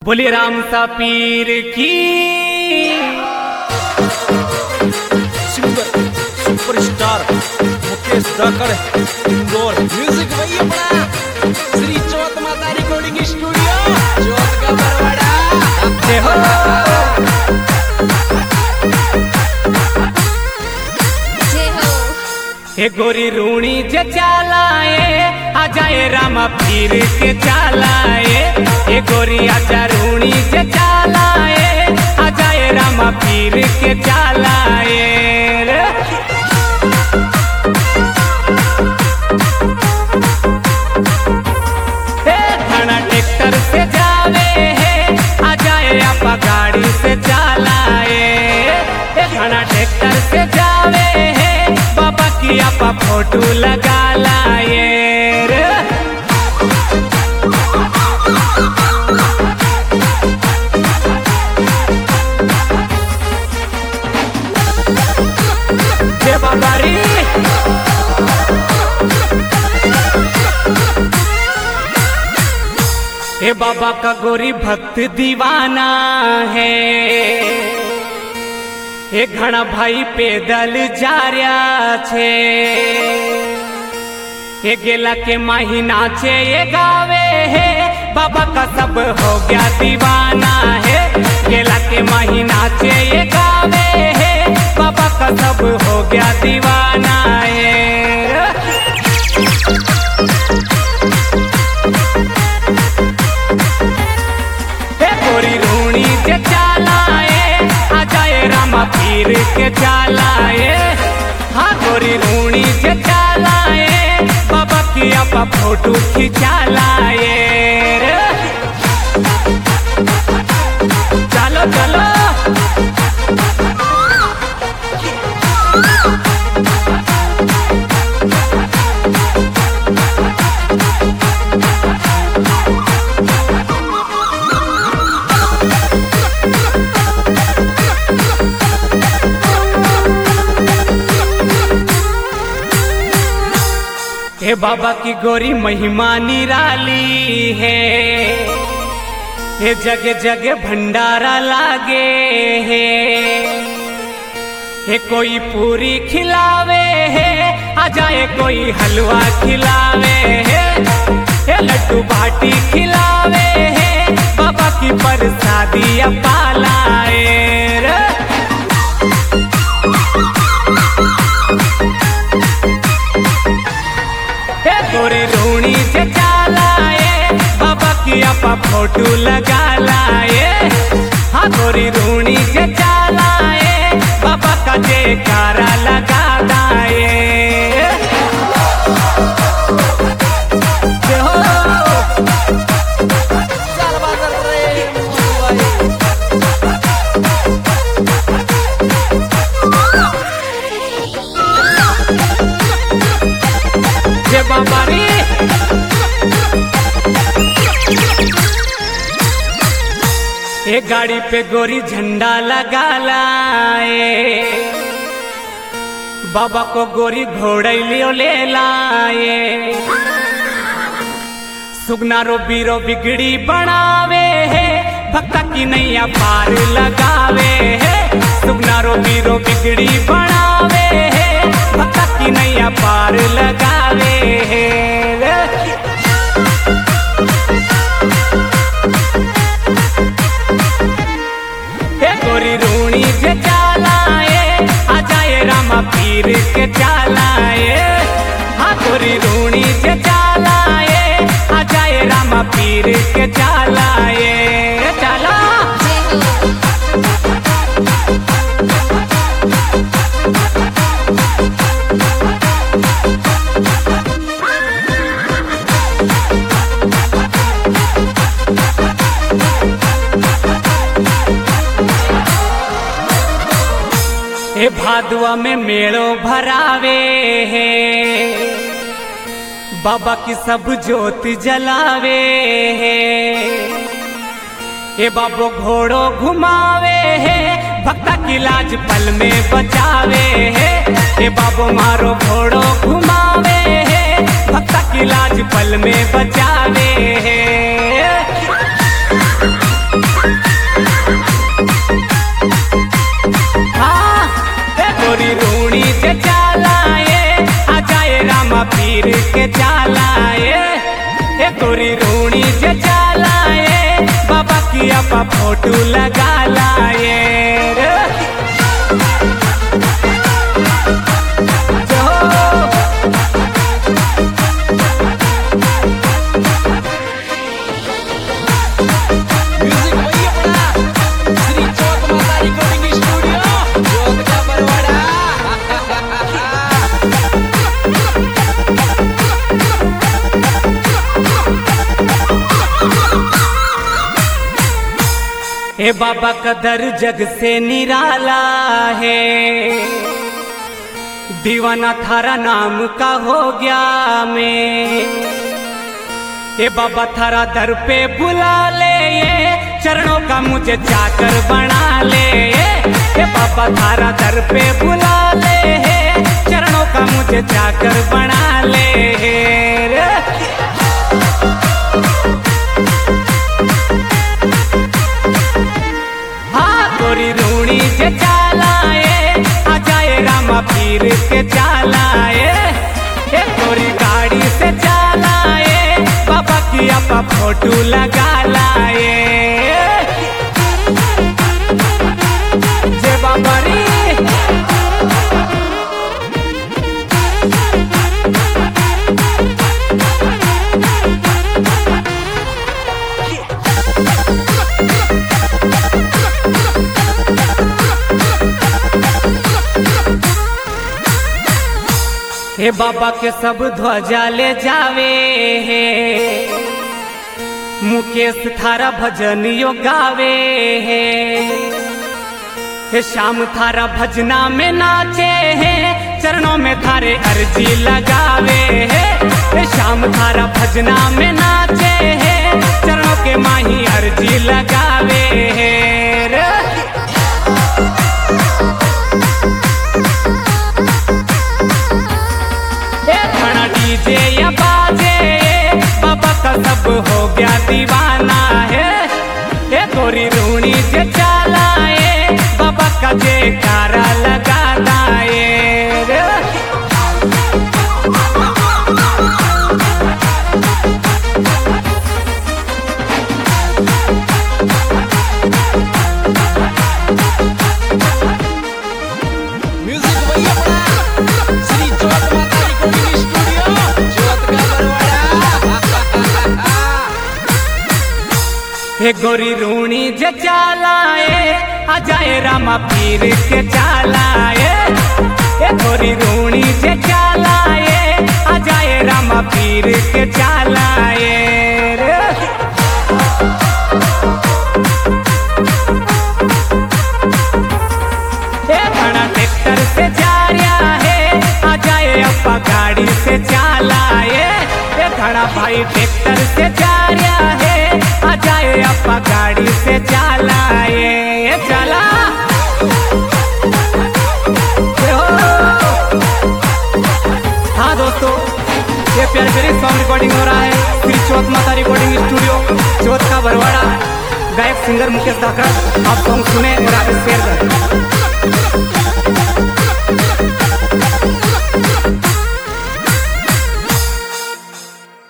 बोले राम सा पीर की। Singer superstar Mukesh Dhakad Indore. Music वही अपना श्री चौथ माता रिकॉर्डिंग स्टूडियो चौथ का बरवाड़ा। हे गोरी रूणी जे चालाए आ जाए रामा पीर के चालाए। हे गोरी आजा रूणी जे चालाए आ जाए रामा पीर के चालाए। थाना ट्रैक्टर से जावे है आ जाए आपा गाड़ी से चालाए। थाना ट्रैक्टर से जावे है बाबा की आपा फोटो लगा लाए। जय बाबा रे। हे बाबा का गोरी भक्त दीवाना है। हे घना भाई पैदल जा रहा छे। हे गेला के महीना छे ये गावे है बाबा का सब हो गया दीवाना है। गेला के महीना छे ये गावे है बाबा का सब हो गया दीवाना है। गोरी रूणी जे चालाए आ जाए रामा पीर के चालाए। हाँ गोरी रूणी जे चालाए बाबा की आपा फोटो खिंचा लाए। चलो चलो हे बाबा की गोरी महिमा निराली है। हे जगह जगह भंडारा लागे है। हे कोई पूरी खिलावे है आ जाए कोई हलवा खिलावे है। हे लड्डू बाटी खिलावे है बाबा की प्रसादी पालाए। गोरी रूणी जे चालाए बाबा की आपा फोटो लगा लाए। हाँ गोरी रूणी जे चालाए बाबा का जयकारा लगा लाए। जय बाबा रे। एक गाड़ी पे गोरी झंडा लगा लाए। बाबा को गोरी घोड़ैलियो ले लाए। सुगना रो बीरो बिगड़ी बनावे है भक्ता की नैया पार लगावे है। सुगना रो बीरो बिगड़ी बनावे है भक्ता की नैया पार लगावे है। गोरी रूणी जे चालाए आ जाए रामा पीर के चालाए। हाँ गोरी रूणी जे चालाए आ जाए रामा पीर के चालाए। चला हे भादुआ में मेड़ो भरावे है बाबा की सब ज्योति जलावे है। हे बाबो घोड़ो घुमावे है भक्ता की लाज पल में बचावे है। हे बाबो मारो घोड़ो घुमावे है भक्ता की लाज पल में बचावे है। अपा फोटो लगा लाए रे। म्यूजिक वही अपना श्री चौथ माता रिकॉर्डिंग स्टूडियो चौथ का बरवाड़ा। हे बाबा का दर जग से निराला है, दीवाना थारा नाम का हो गया मैं। हे बाबा थारा दर पे बुला ले, ये चरणों का मुझे चाकर बना ले। हे बाबा थारा दर पे बुला ले, चरणों का मुझे चाकर बना ले रे। गोरी रूणी जे चालाए, आ जाए रामा पीर के चालाए। ए गोरी गाड़ी से चालाए, बाबा की अपा फोटो लगा लाए। जे बाबा री हे बाबा के सब ध्वजा ले जावे है, मुकेश थारा भजन यो गावे है। हे श्याम थारा भजना में नाचे है, चरणों में थारे अर्जी लगावे है। हे श्याम थारा भजना में नाचे है, चरणों के माही अर्जी लगावे है रे। डीजे या बाजे, बाबा का सब हो गया दीवाना है। ये गोरी रूणी जे चालाए, बाबा का जयकारा लगा दाए रे। म्यूजिक वही अपना श्री चौथ माता रिकॉर्डिंग स्टूडियो चौथ का बरवाड़ा। हे गोरी रूणी जे चालाए, आ जाए रामा पीर के चालाए। हे गोरी रूणी जे चालाए, आ जाए रामा पीर के चालाए रे। घड़ा ट्रैक्टर से जा रहा है, आ जाए अपा गाड़ी से चालाए। घड़ा भाई ट्रैक्टर से जा रहा है, आ जाए अपा गाड़ी से चालाए। चला हाँ दोस्तों, ये प्यारी प्यारी सॉन्ग रिकॉर्डिंग हो रहा है श्री चौथ माता रिकॉर्डिंग स्टूडियो चौथ का बरवाड़ा। गायक सिंगर मुकेश धाकड़। आप सॉन्ग सुने और आगे शेयर करें।